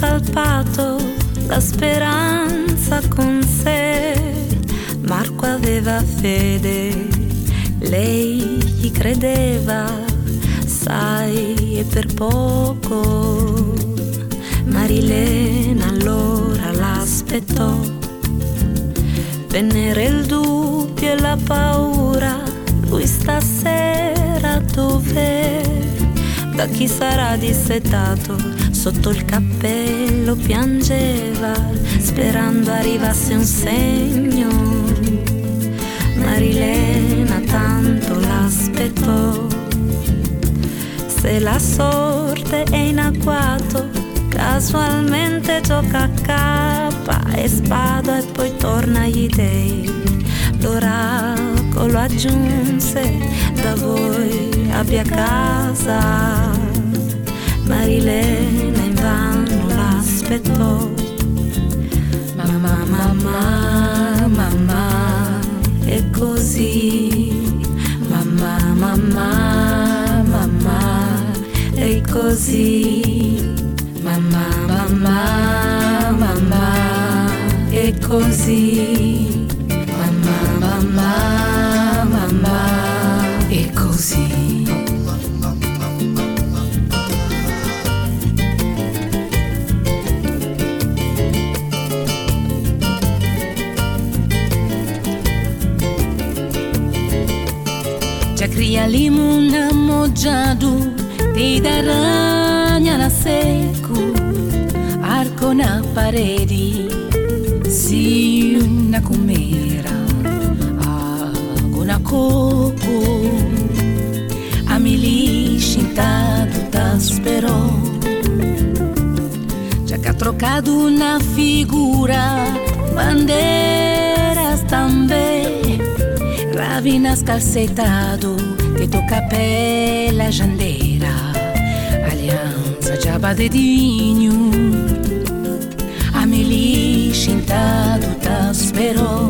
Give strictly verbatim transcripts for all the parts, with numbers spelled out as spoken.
salpato la speranza con sé. Marco aveva fede, lei gli credeva, sai, e per poco. Marilena allora l'aspettò. Vennero il dubbio e la paura, lui stasera dov'è? Da chi sarà dissetato, sotto il cappello piangeva, sperando arrivasse un segno. Marilena tanto l'aspettò. Se la sorte è in agguato, casualmente gioca a cappa e spada e poi torna agli dei. L'oracolo aggiunse, da voi abbia casa. Marilena invano l'aspettò. Mamma, mamma, mamma, è così. Mamma, mamma, mamma, è così. Mamma, mamma, mamma, è così. Mamma, mamma, mamma, è così. Cria limuna mojado, te d'aranha na seco, arco na parede, si una comera, água na coco, a mili chintado t'asperò, já que trocado na figura, bandeiras também. Ravinas calcetado, che tocca pella jandeira, alianza già dedinho, a meli chintado t'asperò,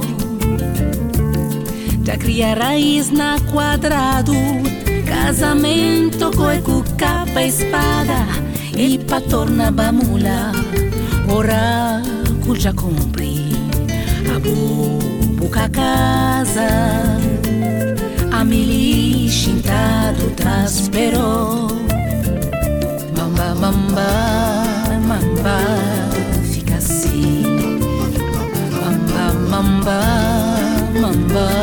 já cria raiz na quadrado, casamento coi cu capa e spada, e pa torna bamula, oracolo já cumpri, a buca casa. A mili chintado t'asperò. Mamba, mamba, mamba, fica assim. Mamba, mamba, mamba.